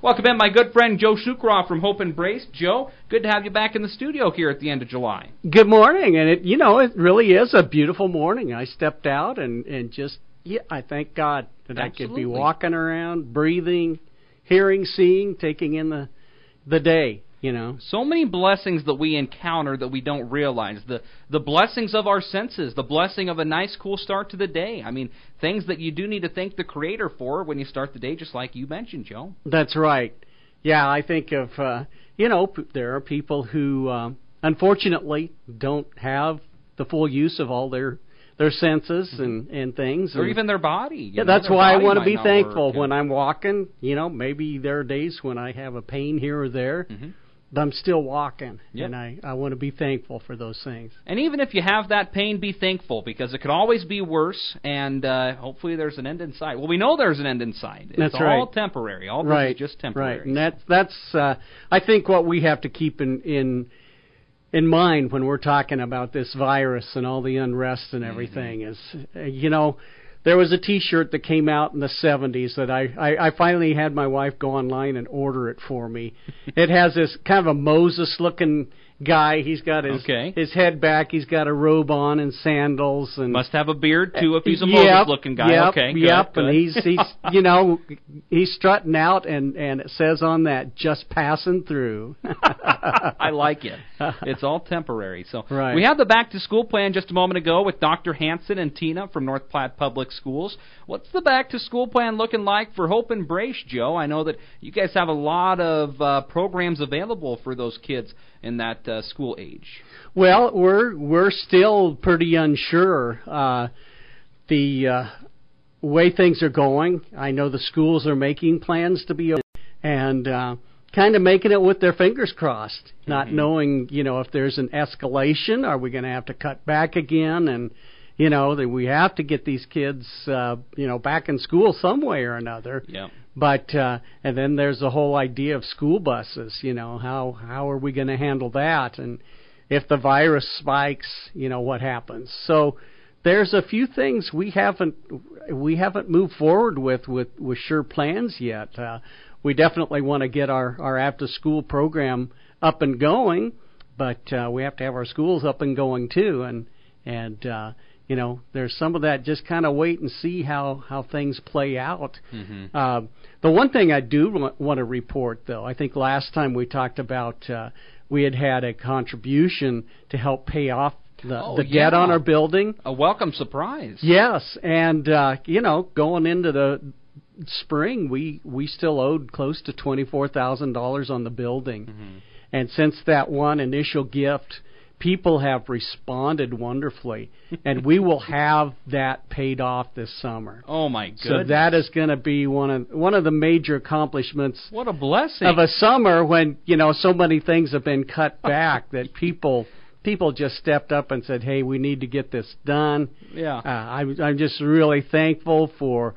Welcome in, my good friend Joe Shukroff from Hope Embrace. Joe, good to have you back in the studio here at the end of July. Good morning, and it really is a beautiful morning. I stepped out and just, I thank God that Absolutely. I could be walking around, breathing, hearing, seeing, taking in the day. So many blessings that we encounter that we don't realize. The blessings of our senses, the blessing of a nice, cool start to the day. I mean, things that you do need to thank the Creator for when you start the day, just like you mentioned, Joe. That's right. Yeah, I think of, there are people who, unfortunately, don't have the full use of all their senses and things. Or even their body. Yeah, that's why I want to be thankful when I'm walking. Maybe there are days when I have a pain here or there. Mm-hmm. I'm still walking, and I want to be thankful for those things. And even if you have that pain, be thankful, because it could always be worse, and hopefully there's an end in sight. Well, we know there's an end in sight. It's that's right. all temporary. All this is just temporary. Right, and that's I think what we have to keep in mind when we're talking about this virus and all the unrest and everything is, there was a T-shirt that came out in the 70s that I finally had my wife go online and order it for me. It has this kind of a Moses-looking guy. He's got his head back. He's got a robe on and sandals. And must have a beard, too, if he's a Moses-looking guy. Yep, okay, good. And he's strutting out, and it says on that, just passing through. I like it. It's all temporary. So right. We had the back-to-school plan just a moment ago with Dr. Hanson and Tina from North Platte Public Schools. What's the back-to-school plan looking like for Hope Embrace, Joe? I know that you guys have a lot of programs available for those kids in that school age. Well, we're still pretty unsure. The way things are going, I know the schools are making plans to be open and kind of making it with their fingers crossed, not knowing, if there's an escalation, are we going to have to cut back again? And, that we have to get these kids, back in school some way or another. Yeah. But and then there's the whole idea of school buses. How are we going to handle that? And if the virus spikes, what happens? So there's a few things we haven't moved forward with sure plans yet. We definitely want to get our after school program up and going, but we have to have our schools up and going too. And there's some of that just kind of wait and see how things play out. Mm-hmm. The one thing I do want to report, though, I think last time we talked about we had a contribution to help pay off the debt on our building. A welcome surprise. Yes, and going into the spring, we still owed close to $24,000 on the building. Mm-hmm. And since that one initial gift, people have responded wonderfully, and we will have that paid off this summer. Oh my goodness! So that is going to be one of the major accomplishments. What a blessing of a summer when so many things have been cut back that people just stepped up and said, "Hey, we need to get this done." Yeah, I'm just really thankful for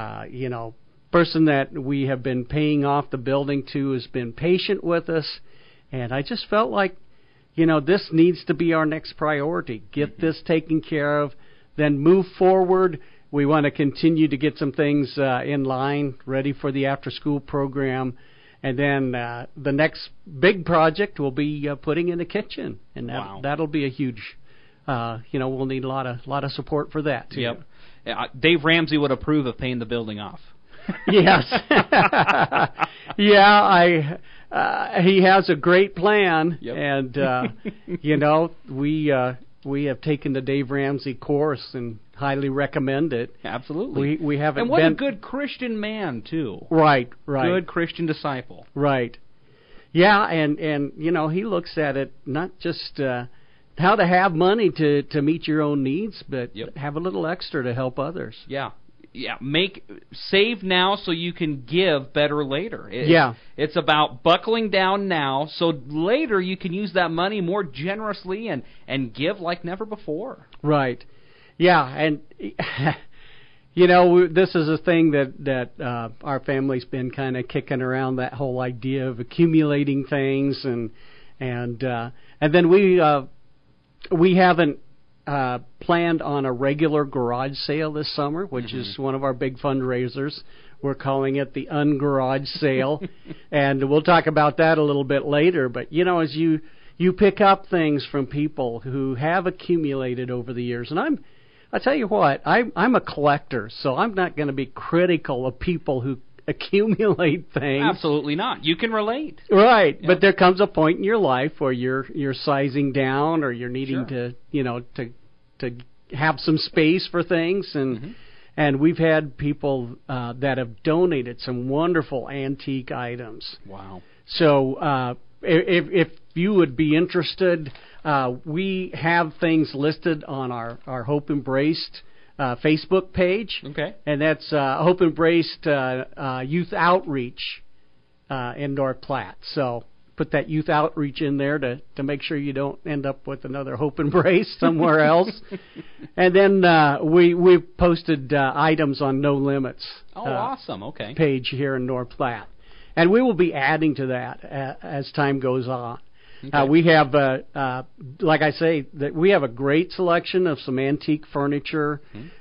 person that we have been paying off the building to has been patient with us, and I just felt like. This needs to be our next priority. Get this taken care of, then move forward. We want to continue to get some things in line, ready for the after-school program. And then the next big project will be putting in a kitchen. And that'll be a huge, we'll need a lot of support for that, too. Yep. Dave Ramsey would approve of paying the building off. Yes. Yeah, he has a great plan, and we have taken the Dave Ramsey course and highly recommend it. Absolutely. We haven't and what a good Christian man too. Right. Good Christian disciple. Right. Yeah, and he looks at it not just how to have money to meet your own needs, but have a little extra to help others. Yeah. Yeah, save now so you can give better later. It's about buckling down now so later you can use that money more generously and give like never before. Right. Yeah, and this is a thing that our family's been kind of kicking around, that whole idea of accumulating things and then we haven't planned on a regular garage sale this summer, which is one of our big fundraisers. We're calling it the Ungarage Sale, and we'll talk about that a little bit later. But, as you pick up things from people who have accumulated over the years, and I tell you what, I'm a collector, so I'm not going to be critical of people who accumulate things. Absolutely not. You can relate. Right, yeah. But there comes a point in your life where you're sizing down, or you're needing to have some space for things, and we've had people that have donated some wonderful antique items. Wow. So if you would be interested, we have things listed on our Hope Embraced Facebook page. Okay. And that's Hope Embraced Youth Outreach in North Platte. So put that youth outreach in there to make sure you don't end up with another Hope Embrace somewhere else. And then we've posted items on No Limits. Awesome. Okay. Page here in North Platte. And we will be adding to that as time goes on. Okay. We have, like I say, that we have a great selection of some antique furniture.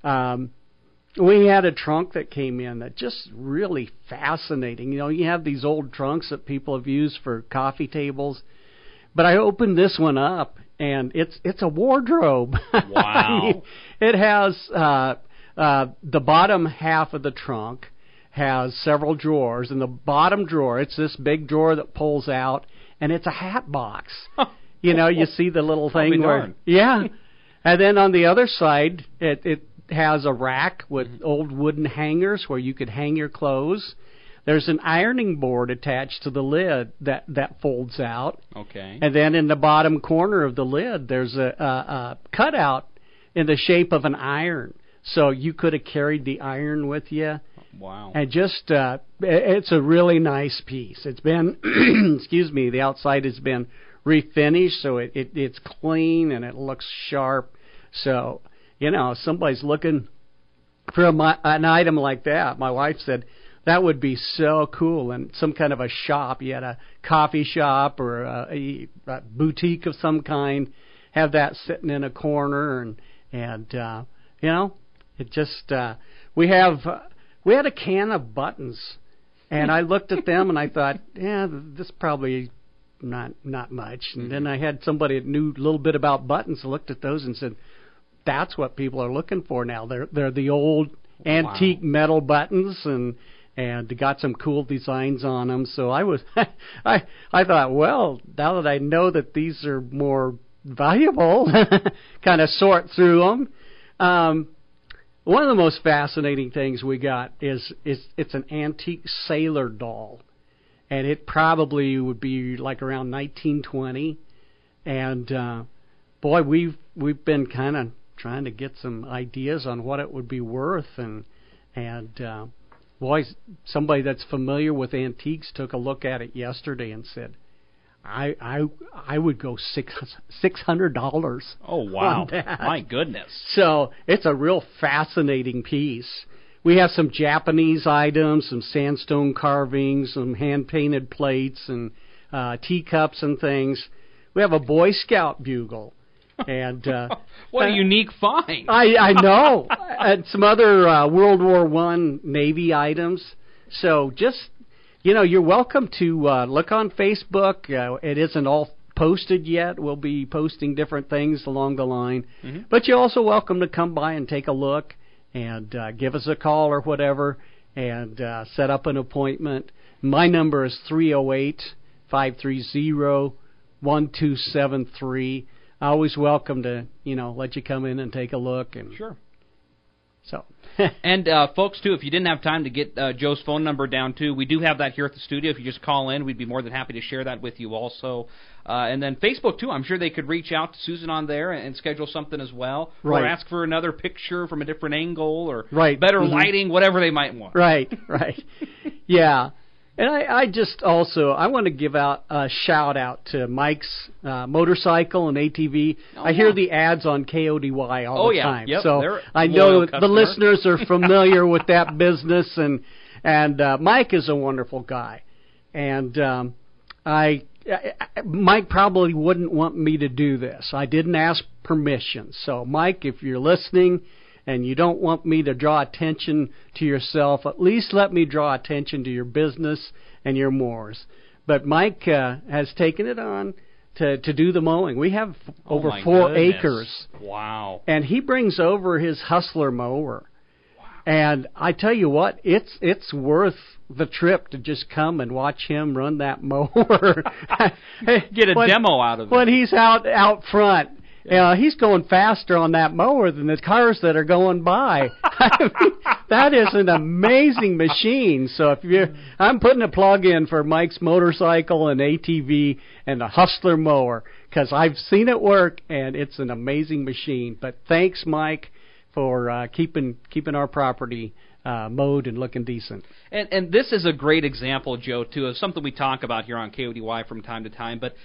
We had a trunk that came in that just really fascinating. You have these old trunks that people have used for coffee tables, but I opened this one up, and it's a wardrobe. Wow! I mean, it has the bottom half of the trunk has several drawers, and the bottom drawer, it's this big drawer that pulls out, and it's a hat box. You see the little thing where, yeah. And then on the other side, it has a rack with old wooden hangers where you could hang your clothes. There's an ironing board attached to the lid that folds out. Okay. And then in the bottom corner of the lid, there's a cutout in the shape of an iron. So you could have carried the iron with you. Wow. And just, it's a really nice piece. It's been, excuse me, the outside has been refinished, so it's clean and it looks sharp. So, if somebody's looking for an item like that, my wife said, that would be so cool. And some kind of a shop, you had a coffee shop or a boutique of some kind, have that sitting in a corner. And it just, we had a can of buttons, and I looked at them and I thought, this probably not much. And then I had somebody that knew a little bit about buttons looked at those and said, that's what people are looking for now. They're the old antique metal buttons, and got some cool designs on them. So I was I thought, well, now that I know that these are more valuable, kind of sort through them. One of the most fascinating things we got is it's an antique sailor doll, and it probably would be like around 1920. And boy, we've been kind of trying to get some ideas on what it would be worth, and boy, somebody that's familiar with antiques took a look at it yesterday and said, I would go $600. Oh, wow. On that. My goodness. So it's a real fascinating piece. We have some Japanese items, some sandstone carvings, some hand-painted plates, and teacups and things. We have a Boy Scout bugle. And what a unique find. I know. And some other World War I Navy items. So just... you're welcome to look on Facebook. It isn't all posted yet. We'll be posting different things along the line. But you're also welcome to come by and take a look and give us a call or whatever and set up an appointment. My number is 308-530-1273. Always welcome to, let you come in and take a look. And sure. So... And, folks, too, if you didn't have time to get Joe's phone number down, too, we do have that here at the studio. If you just call in, we'd be more than happy to share that with you also. And then Facebook, too, I'm sure they could reach out to Susan on there and schedule something as well. Right. Or ask for another picture from a different angle or right. better lighting, whatever they might want. Right. Yeah. And I just also, I want to give out a shout-out to Mike's Motorcycle and ATV. I hear the ads on KODY all the time. Yep. So I know the listeners are familiar with that business, and Mike is a wonderful guy. And Mike probably wouldn't want me to do this. I didn't ask permission. So, Mike, if you're listening and you don't want me to draw attention to yourself, at least let me draw attention to your business and your mores. But Mike has taken it on to do the mowing. We have over 4 acres. Wow. And he brings over his Hustler mower. Wow. And I tell you what, it's worth the trip to just come and watch him run that mower. Get a demo out of it. When he's out front. He's going faster on that mower than the cars that are going by. I mean, that is an amazing machine. So I'm putting a plug in for Mike's motorcycle and ATV and a Hustler mower because I've seen it work and it's an amazing machine. But thanks, Mike, for keeping our property mowed and looking decent. And this is a great example, Joe, too, of something we talk about here on KODY from time to time. But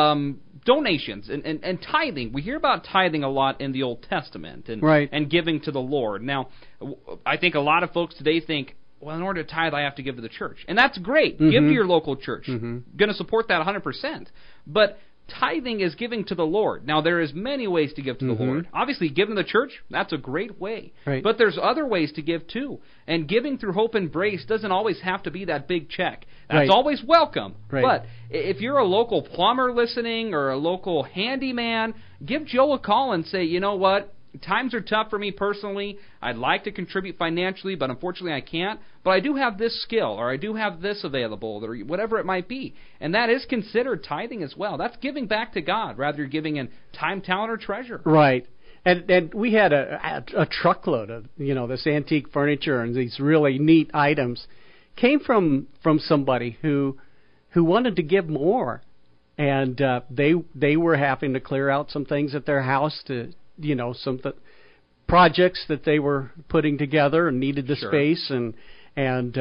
donations and tithing. We hear about tithing a lot in the Old Testament and giving to the Lord. Now, I think a lot of folks today think, well, in order to tithe, I have to give to the church. And that's great. Mm-hmm. Give to your local church. Mm-hmm. Going to support that 100%. But tithing is giving to the Lord. Now, there is many ways to give to the Lord. Obviously, giving to the church, that's a great way. Right. But there's other ways to give, too. And giving through Hope Embrace doesn't always have to be that big check. That's always welcome. Right. But if you're a local plumber listening or a local handyman, give Joe a call and say, you know what? Times are tough for me personally. I'd like to contribute financially, but unfortunately I can't. But I do have this skill, or I do have this available, or whatever it might be. And that is considered tithing as well. That's giving back to God, rather than giving in time, talent, or treasure. Right. And we had a truckload of, this antique furniture and these really neat items came from somebody who wanted to give more. And they were having to clear out some things at their house to, some projects that they were putting together and needed the space, and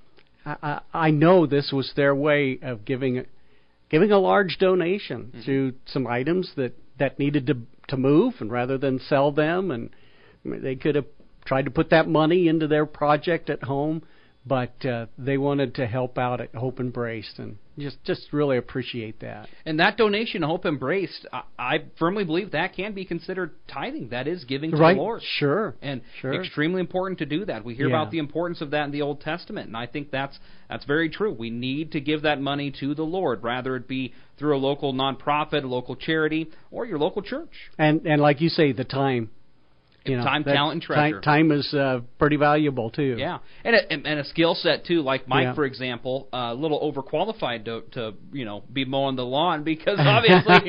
I know this was their way of giving a large donation to some items that needed to move, and rather than sell them, and they could have tried to put that money into their project at home, but they wanted to help out at Hope Embraced, and just really appreciate that. And that donation to Hope Embraced, I firmly believe that can be considered tithing. That is giving to the Lord. Sure. And extremely important to do that. We hear about the importance of that in the Old Testament, and I think that's very true. We need to give that money to the Lord, rather it be through a local nonprofit, a local charity, or your local church. And like you say, the time. Time, talent, and treasure. Time is pretty valuable, too. Yeah, and a skill set, too, like Mike, for example, a little overqualified to be mowing the lawn because obviously,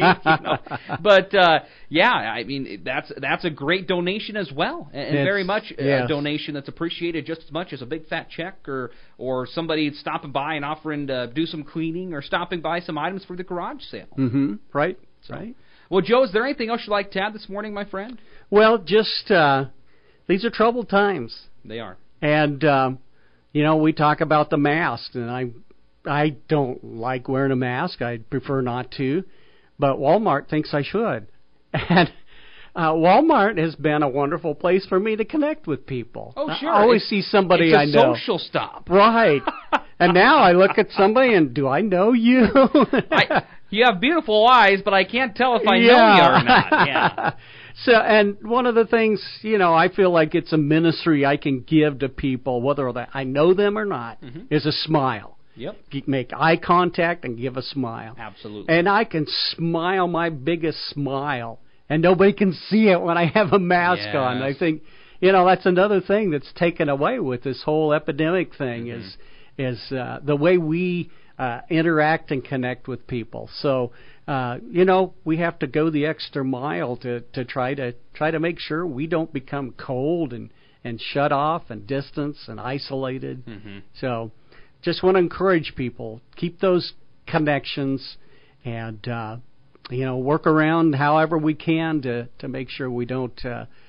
But, I mean, that's a great donation as well, and very much a donation that's appreciated just as much as a big fat check or somebody stopping by and offering to do some cleaning or stopping by some items for the garage sale. Mm-hmm. Right. Right. Well, Joe, is there anything else you'd like to add this morning, my friend? Well, just these are troubled times. They are. And, we talk about the mask, and I don't like wearing a mask. I prefer not to. But Walmart thinks I should. And Walmart has been a wonderful place for me to connect with people. Oh, sure. I always see somebody I know. It's a social stop. Right. And now I look at somebody and, do I know you? You have beautiful eyes, but I can't tell if I know you or not. Yeah. So, and one of the things, I feel like it's a ministry I can give to people, whether I know them or not, is a smile. Yep. Make eye contact and give a smile. Absolutely. And I can smile my biggest smile, and nobody can see it when I have a mask on. I think, that's another thing that's taken away with this whole epidemic thing is the way we interact and connect with people. So, we have to go the extra mile to try to make sure we don't become cold and shut off and distance and isolated. So, just want to encourage people, keep those connections and work around however we can to make sure we don't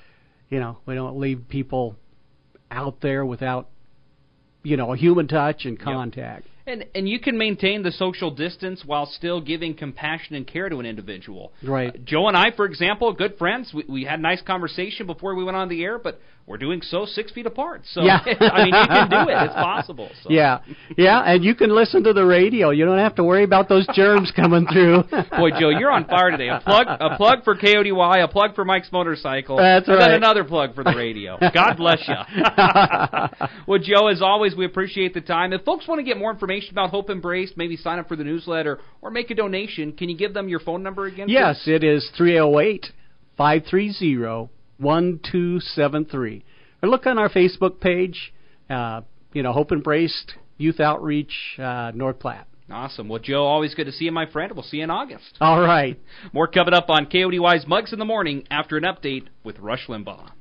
leave people out there without a human touch and contact. And you can maintain the social distance while still giving compassion and care to an individual. Right. Joe and I, for example, good friends. We had a nice conversation before we went on the air, but we're doing so 6 feet apart. So, yeah. I mean, you can do it. It's possible. So. Yeah, and you can listen to the radio. You don't have to worry about those germs coming through. Boy, Joe, you're on fire today. A plug for KODY, a plug for Mike's Motorcycle, That's and right. then another plug for the radio. God bless you. Well, Joe, as always, we appreciate the time. If folks want to get more information about Hope Embraced, maybe sign up for the newsletter or make a donation, can you give them your phone number again? Yes, it is 308-530-1273. Or look on our Facebook page, Hope Embraced Youth Outreach, North Platte. Awesome. Well, Joe, always good to see you, my friend. We'll see you in August. All right. More coming up on KODY's Mugs in the Morning after an update with Rush Limbaugh.